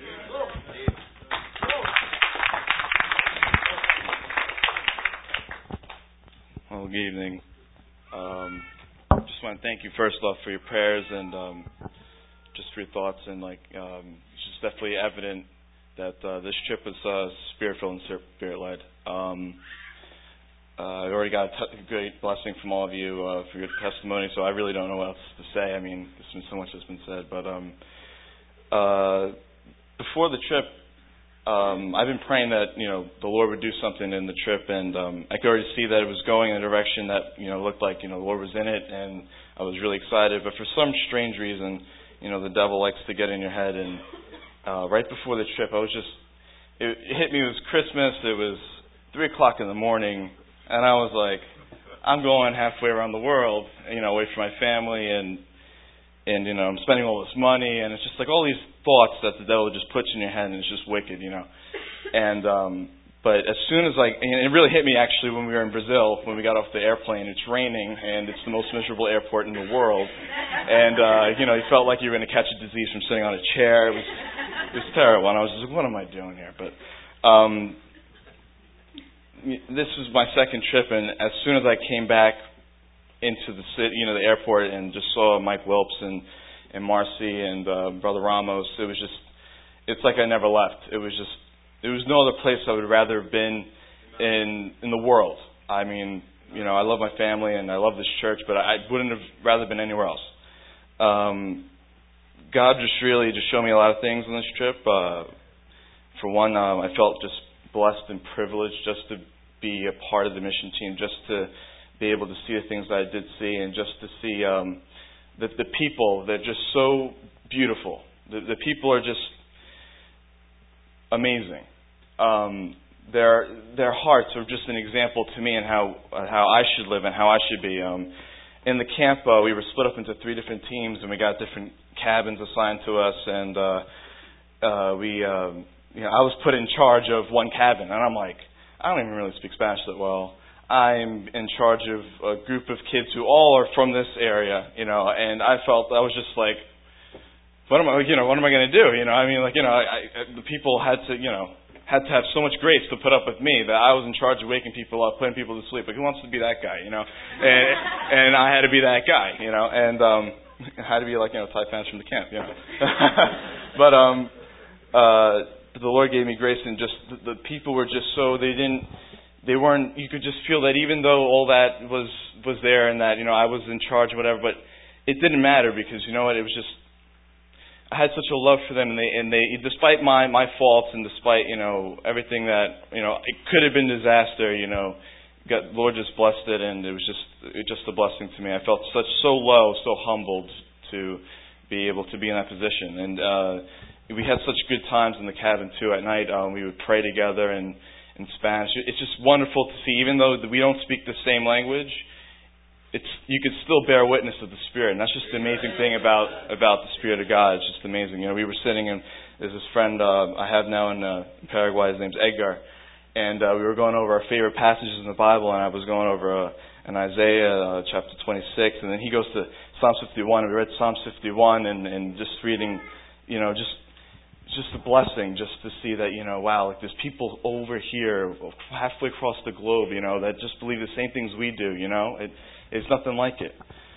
Well, good evening. Um, just want to thank you first off for your prayers and um, just for your thoughts, and like um, it's just definitely evident that uh, this trip was uh, spirit-filled and spirit-led. Um, uh, I already got a t- great blessing from all of you uh, for your testimony, so I really don't know what else to say. I mean, there's been so much that's been said, but um, uh, before the trip, um, I've been praying that, you know, the Lord would do something in the trip, and um, I could already see that it was going in a direction that, you know, looked like, you know, the Lord was in it, and I was really excited. But for some strange reason, you know, the devil likes to get in your head, and uh, right before the trip, I was just, it, it hit me, it was Christmas, it was three o'clock in the morning, and I was like, I'm going halfway around the world, you know, away from my family, and, and, you know, I'm spending all this money, and it's just like all these thoughts that the devil just puts in your head, and it's just wicked, you know. And, um, but as soon as like, and it really hit me actually when we were in Brazil, when we got off the airplane, it's raining, and it's the most miserable airport in the world. And, uh, you know, you felt like you were going to catch a disease from sitting on a chair. It was, it was terrible. And I was just like, what am I doing here? But, um, this was my second trip, and as soon as I came back into the city, you know, the airport, and just saw Mike Wilps and, and Marcy and, uh, Brother Ramos, it was just, it's like I never left. It was just, there was no other place I would rather have been in in the world. I mean, you know, I love my family and I love this church, but I wouldn't have rather been anywhere else. Um, God just really just showed me a lot of things on this trip. Uh, for one, um, I felt just blessed and privileged just to be a part of the mission team, just to be able to see the things that I did see, and just to see um, the, the people. They're just so beautiful. The, the people are just amazing. Um, their their hearts are just an example to me in how uh, how I should live and how I should be. Um, in the camp, uh, we were split up into three different teams, and we got different cabins assigned to us. And uh, uh, we, um, you know, I was put in charge of one cabin, and I'm like, I don't even really speak Spanish that well. I'm in charge of a group of kids who all are from this area, you know. And I felt I was just like, what am I, you know, what am I going to do? You know, I mean, like, you know, I, I, the people had to, you know, had to have so much grace to put up with me that I was in charge of waking people up, putting people to sleep. Like, who wants to be that guy, you know? And and I had to be that guy, you know. And um, I had to be like, you know, Thai fans from the camp, you know. But um, uh, the Lord gave me grace, and just the, the people were just so they didn't, they weren't. You could just feel that even though all that was was there, and that, you know, I was in charge, or whatever, but it didn't matter, because you know what, it was just, I had such a love for them, and they, and they, despite my, my faults, and despite, you know, everything that, you know, it could have been disaster, you know, God, Lord just blessed it, and it was just, it was just a blessing to me. I felt such, so low, so humbled to be able to be in that position. And, uh, we had such good times in the cabin too. At night, um, we would pray together in, in Spanish. It's just wonderful to see, even though we don't speak the same language, it's, you could still bear witness of the Spirit. And that's just the amazing thing about, about the Spirit of God. It's just amazing. You know, we were sitting, and there's this friend uh, I have now in, uh, in Paraguay. His name's Edgar. And uh, we were going over our favorite passages in the Bible, and I was going over uh, in Isaiah uh, chapter twenty-six. And then he goes to Psalm fifty-one. And we read Psalm fifty-one, and, and just reading, you know, just just a blessing just to see that, you know, wow, like there's people over here halfway across the globe, you know, that just believe the same things we do, you know. It, it's nothing like it.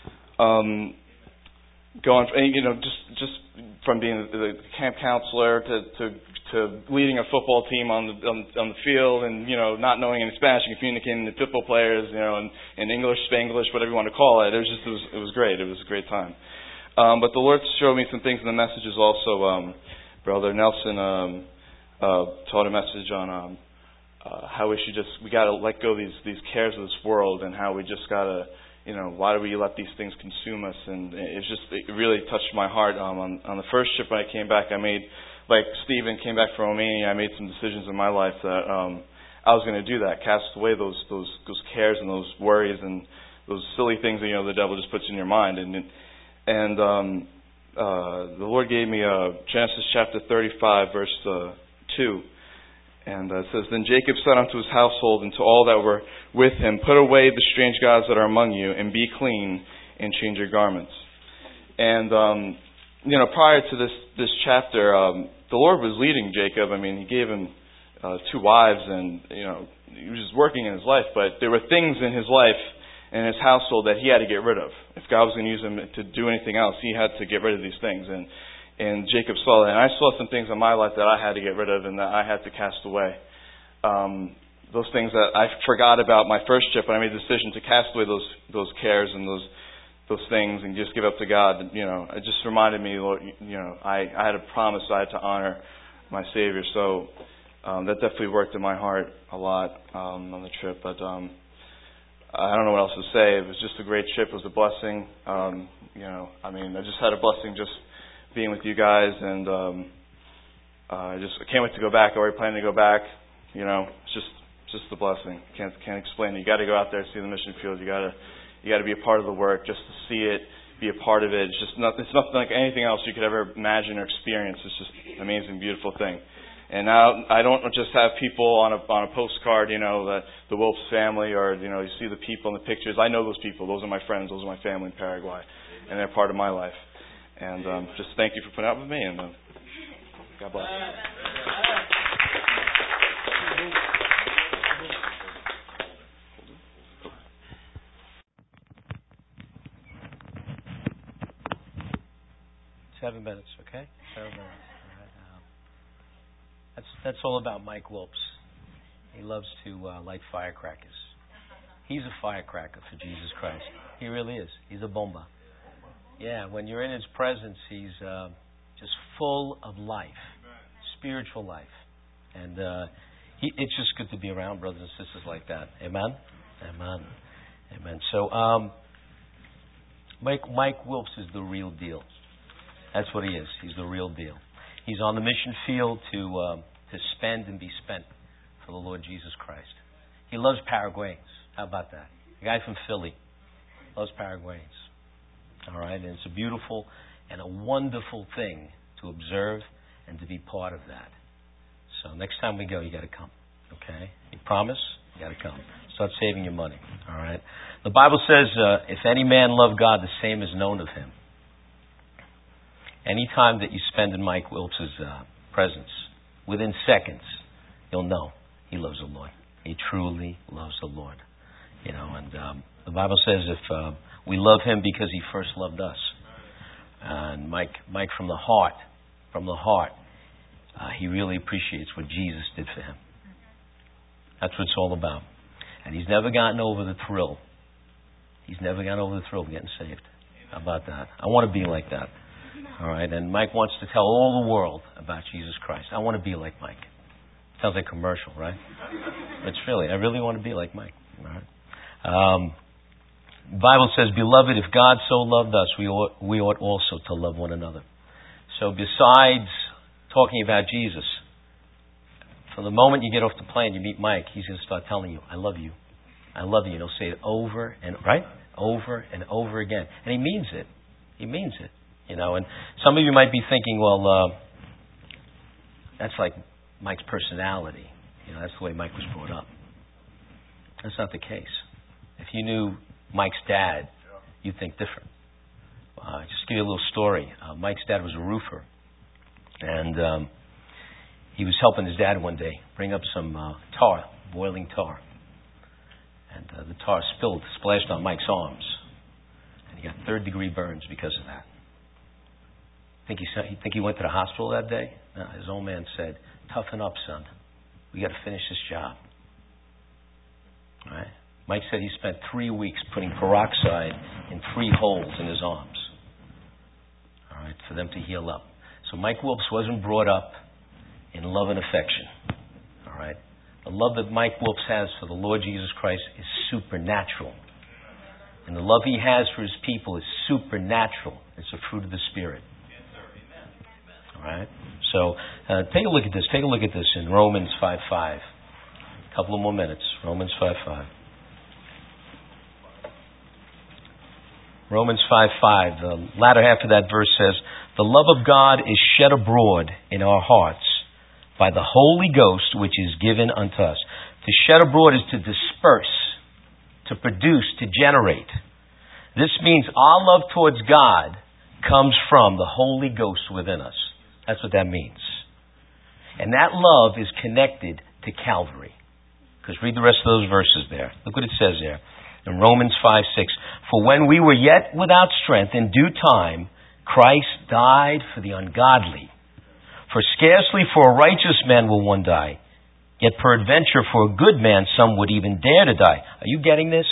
Um, going, you know, just just from being the camp counselor to to, to leading a football team on the on, on the field, and, you know, not knowing any Spanish and communicating with football players, you know, in, in English, Spanglish, whatever you want to call it. It was just it was, it was great. It was a great time. Um, but the Lord showed me some things in the messages also. Um, Brother Nelson um, uh, taught a message on um, uh, how we should just we got to let go of these these cares of this world, and how we just got to, you know, why do we let these things consume us? And it's just it really touched my heart. Um, on on the first trip when I came back, I made, like Stephen came back from Romania, I made some decisions in my life that um, I was going to do that, cast away those those those cares and those worries and those silly things that, you know, the devil just puts in your mind. And and um, uh, the Lord gave me uh, Genesis chapter thirty-five, verse uh, two. And uh, it says, Then Jacob said unto his household and to all that were with him, Put away the strange gods that are among you, and be clean, and change your garments. And, um, you know, prior to this, this chapter, um, the Lord was leading Jacob. I mean, He gave him uh, two wives, and, you know, he was just working in his life. But there were things in his life and his household that he had to get rid of. If God was going to use him to do anything else, he had to get rid of these things. And And Jacob saw that. And I saw some things in my life that I had to get rid of and that I had to cast away. Um, those things that I forgot about my first trip, and I made the decision to cast away those those cares and those those things and just give up to God. You know, it just reminded me, Lord, you know, I, I had a promise I had to honor my Savior. So um, that definitely worked in my heart a lot um, on the trip. But um, I don't know what else to say. It was just a great trip. It was a blessing. Um, you know, I mean, I just had a blessing just being with you guys, and um, uh, I just I can't wait to go back. I already plan to go back. You know, it's just just a blessing. Can't can't explain it. You got to go out there, see the mission field. You got to you got to be a part of the work, just to see it, be a part of it. It's just not. It's nothing like anything else you could ever imagine or experience. It's just an amazing, beautiful thing. And now I don't just have people on a on a postcard. You know, the the Wilps family, or you know, you see the people in the pictures. I know those people. Those are my friends. Those are my family in Paraguay, and they're part of my life. And um, just thank you for putting up with me, and uh, God bless. Seven minutes, okay? Seven minutes. All right. Um, that's that's all about Mike Wilps. He loves to uh, light firecrackers. He's a firecracker for Jesus Christ. He really is. He's a bomba. Yeah, when you're in His presence, He's uh, just full of life, spiritual life. And uh, he, it's just good to be around brothers and sisters like that. Amen? Amen. Amen. So, um, Mike, Mike Wilps is the real deal. That's what he is. He's the real deal. He's on the mission field to um, to spend and be spent for the Lord Jesus Christ. He loves Paraguayans. How about that? A guy from Philly loves Paraguayans. All right, and it's a beautiful and a wonderful thing to observe and to be part of that. So next time we go, you got to come. Okay, you promise? You got to come. Start saving your money. All right. The Bible says, uh, "If any man love God, the same is known of him." Any time that you spend in Mike Wilps' uh, presence, within seconds, you'll know he loves the Lord. He truly loves the Lord. You know, and um, the Bible says if uh, we love Him because He first loved us. And Mike, Mike, from the heart, from the heart, uh, he really appreciates what Jesus did for him. That's what it's all about. And he's never gotten over the thrill. He's never gotten over the thrill of getting saved. How about that? I want to be like that. All right. And Mike wants to tell all the world about Jesus Christ. I want to be like Mike. Sounds like a commercial, right? It's really, I really want to be like Mike. All right. Um, the Bible says, "Beloved, if God so loved us, we ought, we ought also to love one another." So besides talking about Jesus, from the moment you get off the plane, you meet Mike, he's going to start telling you, "I love you. I love you." And he'll say it over and, right? Over and over again. And he means it. He means it. You know, and some of you might be thinking, well, uh, that's like Mike's personality. You know, that's the way Mike was brought up. That's not the case. If you knew Mike's dad, you'd think different. Uh, just to give you a little story. Uh, Mike's dad was a roofer. And um, he was helping his dad one day bring up some uh, tar, boiling tar. And uh, the tar spilled, splashed on Mike's arms. And he got third degree burns because of that. Think he, think he went to the hospital that day? No, his old man said, "Toughen up, son. We got to finish this job." All right? Mike said he spent three weeks putting peroxide in three holes in his arms. All right, for them to heal up. So Mike Wilps wasn't brought up in love and affection. All right? The love that Mike Wilps has for the Lord Jesus Christ is supernatural. And the love he has for his people is supernatural. It's a fruit of the Spirit. All right? So uh, take a look at this. Take a look at this in Romans five five. A couple of more minutes. Romans five five. Romans five five. The latter half of that verse says, "The love of God is shed abroad in our hearts by the Holy Ghost which is given unto us." To shed abroad is to disperse, to produce, to generate. This means our love towards God comes from the Holy Ghost within us. That's what that means. And that love is connected to Calvary. Because read the rest of those verses there. Look what it says there. In Romans five six. "For when we were yet without strength, in due time, Christ died for the ungodly. For scarcely for a righteous man will one die. Yet peradventure for a good man some would even dare to die." Are you getting this?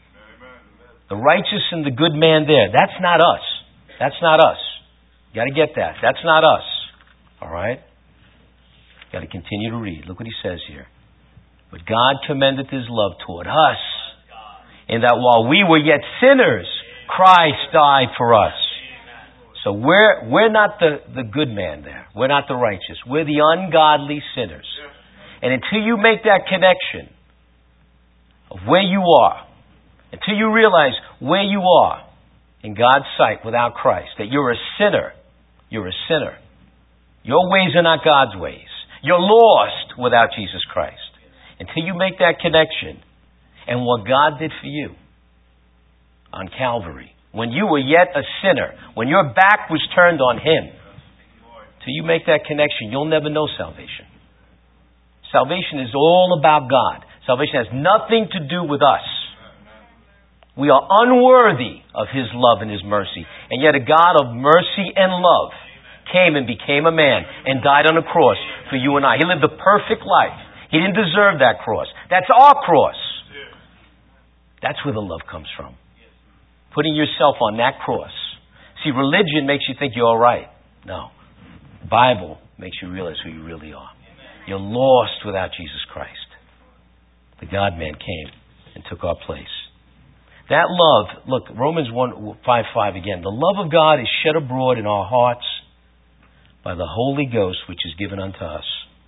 The righteous and the good man there. That's not us. That's not us. You got to get that. That's not us. All right? Got to continue to read. Look what he says here. "But God commendeth his love toward us, in that while we were yet sinners, Christ died for us." So we're we're not the, the good man there. We're not the righteous. We're the ungodly sinners. And until you make that connection of where you are, until you realize where you are in God's sight without Christ, that you're a sinner, you're a sinner. Your ways are not God's ways. You're lost without Jesus Christ. Until you make that connection and what God did for you on Calvary, when you were yet a sinner, when your back was turned on Him, till you make that connection, you'll never know salvation. Salvation is all about God. Salvation has nothing to do with us. We are unworthy of His love and His mercy. And yet a God of mercy and love came and became a man and died on a cross for you and I. He lived a perfect life. He didn't deserve that cross. That's our cross. That's where the love comes from. Putting yourself on that cross. See, religion makes you think you're all right. No. The Bible makes you realize who you really are. You're lost without Jesus Christ. The God-man came and took our place. That love, look, Romans one five five again. "The love of God is shed abroad in our hearts by the Holy Ghost which is given unto us."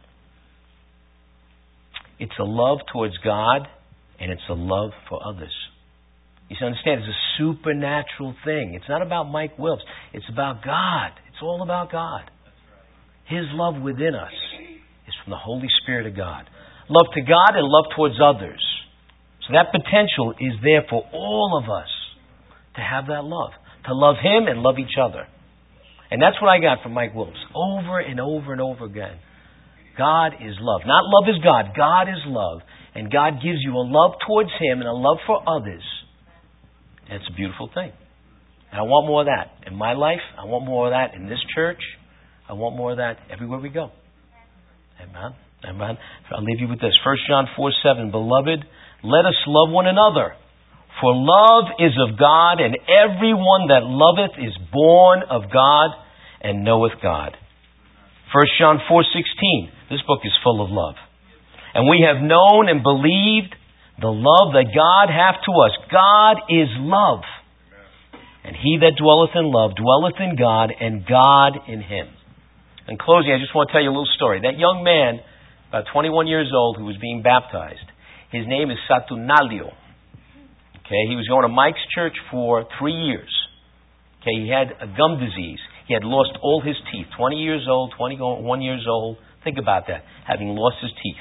It's a love towards God and it's a love for others. You should understand, it's a supernatural thing. It's not about Mike Wilps. It's about God. It's all about God. His love within us is from the Holy Spirit of God. Love to God and love towards others. So that potential is there for all of us to have that love. To love Him and love each other. And that's what I got from Mike Wilps. Over and over and over again. God is love. Not love is God. God is love. And God gives you a love towards Him and a love for others. And it's a beautiful thing. And I want more of that in my life. I want more of that in this church. I want more of that everywhere we go. Amen. Amen. I'll leave you with this. First John four seven. "Beloved, let us love one another. For love is of God, and everyone that loveth is born of God and knoweth God." First John four sixteen. This book is full of love. "And we have known and believed the love that God hath to us. God is love. And he that dwelleth in love dwelleth in God, and God in him." In closing, I just want to tell you a little story. That young man, about twenty-one years old, who was being baptized, his name is Saturnalio. Okay, he was going to Mike's church for three years. Okay, he had a gum disease. He had lost all his teeth. Twenty years old, twenty-one years old. Think about that, having lost his teeth.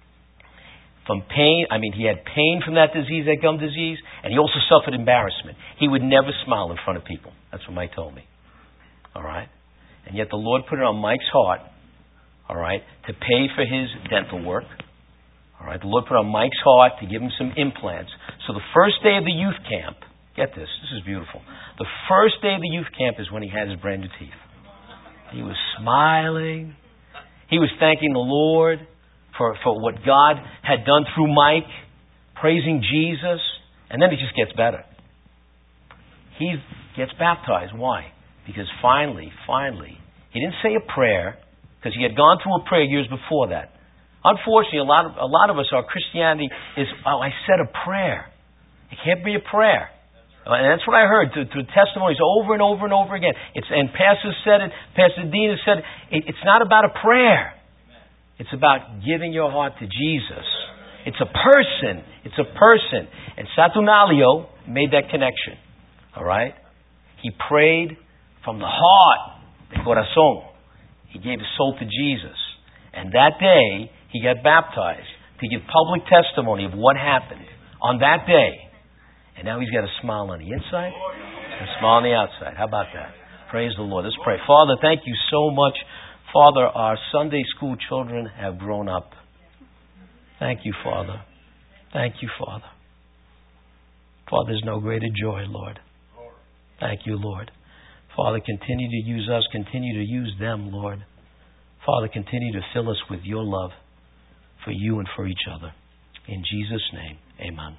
From pain, I mean, he had pain from that disease, that gum disease, and he also suffered embarrassment. He would never smile in front of people. That's what Mike told me. All right? And yet the Lord put it on Mike's heart, all right, to pay for his dental work. All right? The Lord put it on Mike's heart to give him some implants. So the first day of the youth camp, get this, this is beautiful. The first day of the youth camp is when he had his brand new teeth. He was smiling. He was thanking the Lord for, for what God had done through Mike, praising Jesus, and then it just gets better. He gets baptized. Why? Because finally, finally, He didn't say a prayer, because he had gone through a prayer years before that. Unfortunately, a lot of, a lot of us, our Christianity is, oh, I said a prayer. It can't be a prayer. And that's what I heard through, through testimonies over and over and over again. It's, and Pastor said it, Pastor Dean has said it, it. It's not about a prayer. It's about giving your heart to Jesus. It's a person. It's a person. And Saturnalio made that connection. All right? He prayed from the heart, the corazón. He gave his soul to Jesus. And that day, he got baptized to give public testimony of what happened on that day. And now he's got a smile on the inside and a smile on the outside. How about that? Praise the Lord. Let's pray. Father, thank you so much. Father, our Sunday school children have grown up. Thank you, Father. Thank you, Father. Father, there's no greater joy, Lord. Thank you, Lord. Father, continue to use us. Continue to use them, Lord. Father, continue to fill us with your love for you and for each other. In Jesus' name, amen.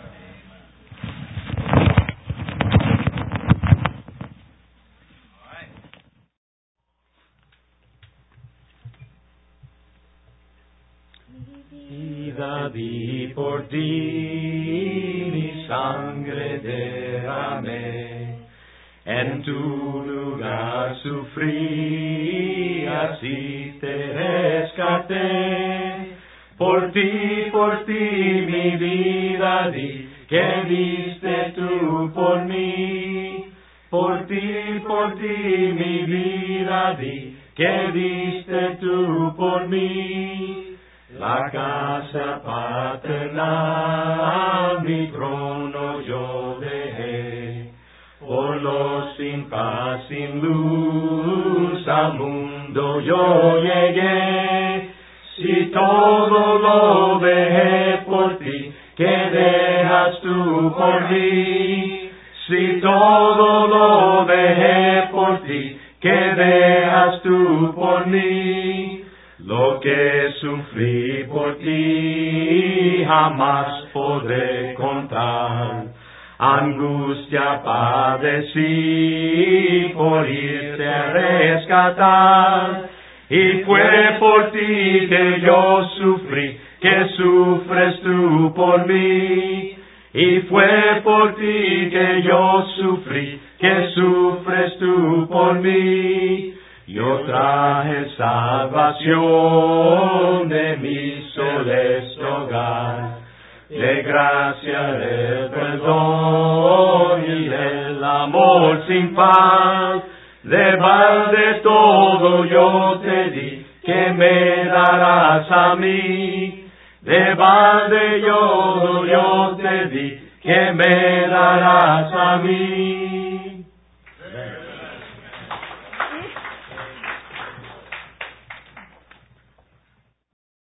Vida di por ti, mi sangre derramé, en tu lugar sufrí, así te rescaté. Por ti, por ti mi vida di, que diste tú por mí. Por ti, por ti mi vida di, que diste tú por mí. La casa paternal, mi trono yo dejé, por los sin paz, sin luz, al mundo yo llegué. Si todo lo dejé por ti, ¿qué dejas tú por mí? Si todo lo dejé por ti, ¿qué dejas tú por mí? Lo que sufrí por ti jamás podré contar. Angustia padecí por irte a rescatar. Y fue por ti que yo sufrí, que sufres tú por mí. Y fue por ti que yo sufrí, que sufres tú por mí. Yo traje salvación de mi celeste hogar, de gracia, de perdón y del amor sin par. De balde todo yo te di, que me darás a mí. De balde yo, yo te di, que me darás a mí.